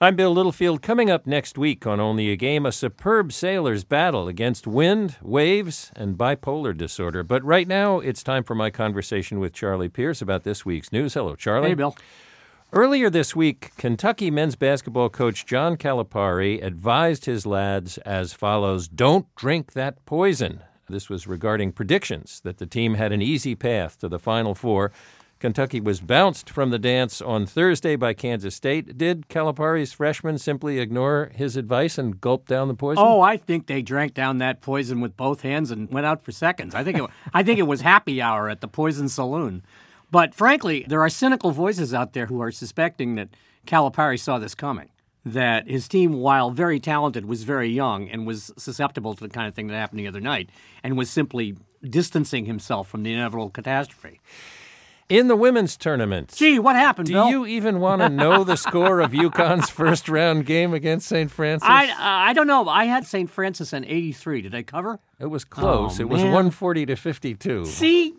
I'm Bill Littlefield. Coming up next week on Only a Game, a superb sailor's battle against wind, waves, and bipolar disorder. But right now, it's time for my conversation with Charlie Pierce about this week's news. Hello, Charlie. Hey, Bill. Earlier this week, Kentucky men's basketball coach John Calipari advised his lads as follows: don't drink that poison. This was regarding predictions that the team had an easy path to the Final Four. Kentucky was bounced from the dance on Thursday by Kansas State. Did Calipari's freshmen simply ignore his advice and gulp down the poison? Oh, I think they drank down that poison with both hands and went out for seconds. I think it was happy hour at the Poison Saloon. But frankly, there are cynical voices out there who are suspecting that Calipari saw this coming, that his team, while very talented, was very young and was susceptible to the kind of thing that happened the other night and was simply distancing himself from the inevitable catastrophe. In the women's tournament. Gee, what happened, Bill? Do you even want to know the score of UConn's first-round game against St. Francis? I don't know. I had St. Francis in 83. Did I cover? It was close. Oh, it was 140 to 52. See?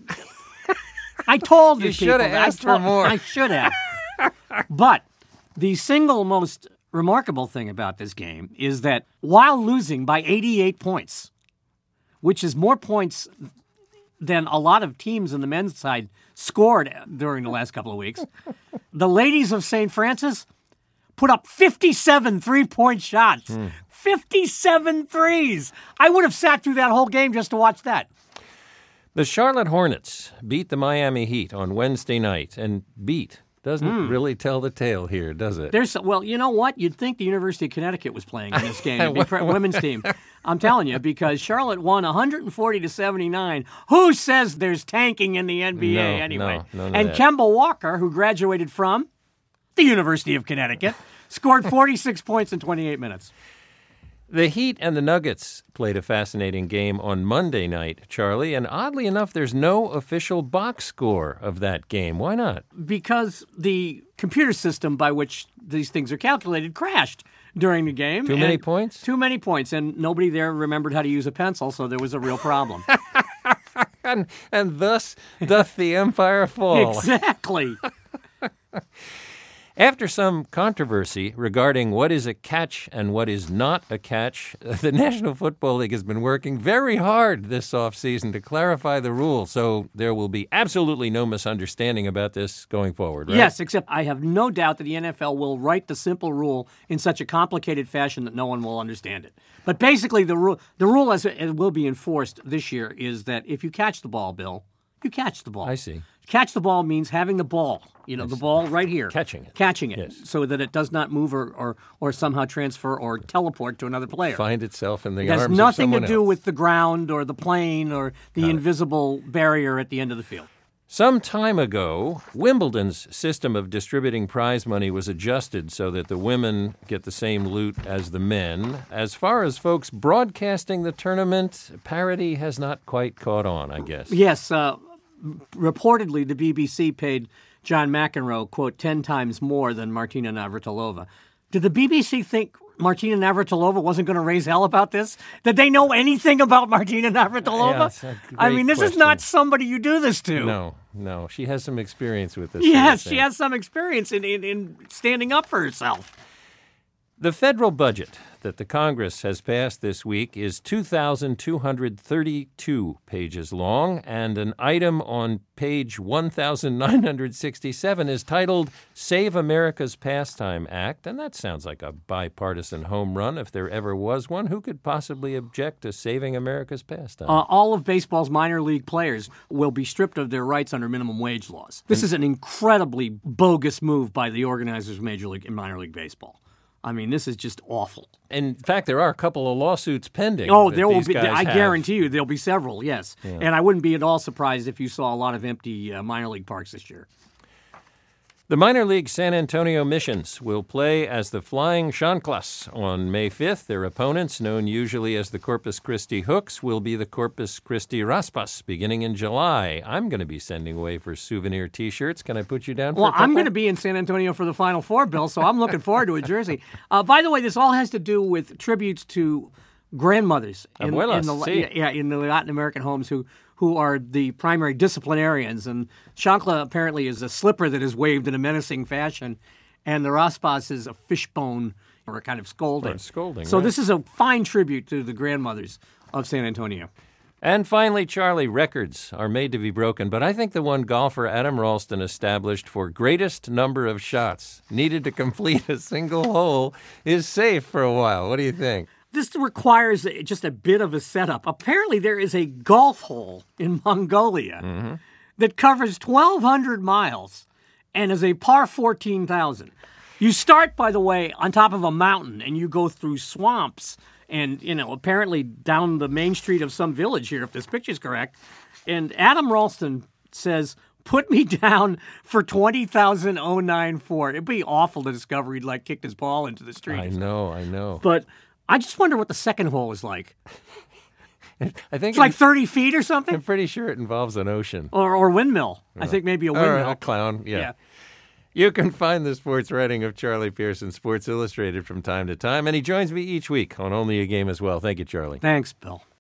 I told you should have asked for more. I should have. But the single most remarkable thing about this game is that while losing by 88 points, which is more points than a lot of teams on the men's side scored during the last couple of weeks, the ladies of St. Francis put up 57 three-point shots. 57 threes. I would have sat through that whole game just to watch that. The Charlotte Hornets beat the Miami Heat on Wednesday night, and beat doesn't really tell the tale here, does it? Well, you know what? You'd think the University of Connecticut was playing in this game, the women's team. I'm telling you, because Charlotte won 140 to 79. Who says there's tanking in the NBA anyway? No, and Kemba Walker, who graduated from the University of Connecticut, scored 46 points in 28 minutes. The Heat and the Nuggets played a fascinating game on Monday night, Charlie, and oddly enough, there's no official box score of that game. Why not? Because the computer system by which these things are calculated crashed during the game. Too many points? Too many points, and nobody there remembered how to use a pencil, so there was a real problem. and thus doth the empire fall. Exactly. After some controversy regarding what is a catch and what is not a catch, the National Football League has been working very hard this offseason to clarify the rule, so there will be absolutely no misunderstanding about this going forward, right? Yes, except I have no doubt that the NFL will write the simple rule in such a complicated fashion that no one will understand it. But basically, the rule as it will be enforced this year is that if you catch the ball, Bill, you catch the ball. I see. Catch the ball means having the ball, the ball right here. Catching it. Yes. So that it does not move or somehow transfer or teleport to another player. Find itself in the arms of of someone else. It has nothing to do with the ground or the plane or the invisible barrier at the end of the field. Some time ago, Wimbledon's system of distributing prize money was adjusted so that the women get the same loot as the men. As far as folks broadcasting the tournament, parity has not quite caught on, I guess. Yes, reportedly, the BBC paid John McEnroe, quote, 10 times more than Martina Navratilova. Did the BBC think Martina Navratilova wasn't going to raise hell about this? Did they know anything about Martina Navratilova? Yeah, this is not somebody you do this to. No. She has some experience with this. Yes, she has some experience in standing up for herself. The federal budget that the Congress has passed this week is 2,232 pages long, and an item on page 1,967 is titled Save America's Pastime Act, and that sounds like a bipartisan home run if there ever was one. Who could possibly object to saving America's pastime? All of baseball's minor league players will be stripped of their rights under minimum wage laws. This is an incredibly bogus move by the organizers of Major League and Minor League Baseball. I mean, this is just awful. In fact, there are a couple of lawsuits pending. Oh, there will be. I guarantee you there'll be several, yes. Yeah. And I wouldn't be at all surprised if you saw a lot of empty minor league parks this year. The minor league San Antonio Missions will play as the Flying Chanclas on May 5th. Their opponents, known usually as the Corpus Christi Hooks, will be the Corpus Christi Raspas beginning in July. I'm going to be sending away for souvenir T-shirts. Can I put you down for a couple? Well, I'm going to be in San Antonio for the Final Four, Bill, so I'm looking forward to a jersey. By the way, this all has to do with tributes to grandmothers in the Latin American homes who are the primary disciplinarians. And chancla apparently is a slipper that is waved in a menacing fashion. and the raspas is a fishbone or a kind of scolding. Or scolding, so right. This is a fine tribute to the grandmothers of San Antonio. And finally, Charlie, records are made to be broken, but I think the one golfer Adam Ralston established for greatest number of shots needed to complete a single hole is safe for a while. What do you think? This requires just a bit of a setup. Apparently, there is a golf hole in Mongolia that covers 1,200 miles and is a par 14,000. You start, by the way, on top of a mountain, and you go through swamps and, apparently down the main street of some village here, if this picture's correct. And Adam Ralston says, put me down for 20,094. It'd be awful to discover he'd, kicked his ball into the street. I know. But I just wonder what the second hole is like. I think It's like 30 feet or something? I'm pretty sure it involves an ocean. Or windmill. I think maybe a windmill. Or a clown, yeah. You can find the sports writing of Charlie Pierce in Sports Illustrated from time to time, and he joins me each week on Only a Game as well. Thank you, Charlie. Thanks, Bill.